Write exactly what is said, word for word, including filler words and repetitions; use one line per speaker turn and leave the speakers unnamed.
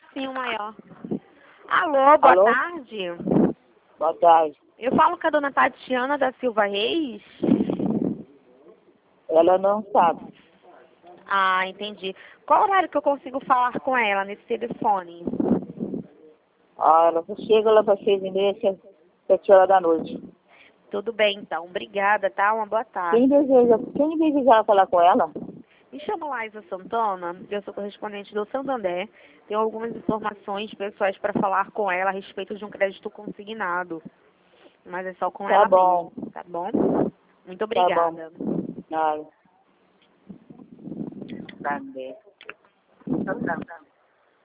sim, o maior. Alô, boa
Alô?
tarde.
Boa tarde.
Eu falo com a dona Tatiana da Silva Reis.
Ela não sabe.
Ah, entendi. Qual horário que eu consigo falar com ela nesse telefone?
Ah, ela chega lá para seis e meia, sete horas da noite.
Tudo bem, então. Obrigada, tá? Uma boa tarde.
Quem deseja, quem deseja falar com ela?
Me chamo Laísa Santana, eu sou correspondente do Santander. Tenho algumas informações pessoais para falar com ela a respeito de um crédito consignado. Mas é só com
Tá
ela
bom.
mesmo, tá bom? Muito
Tá
obrigada.
bom. Nada. Tá bem. Tá, tá, tá.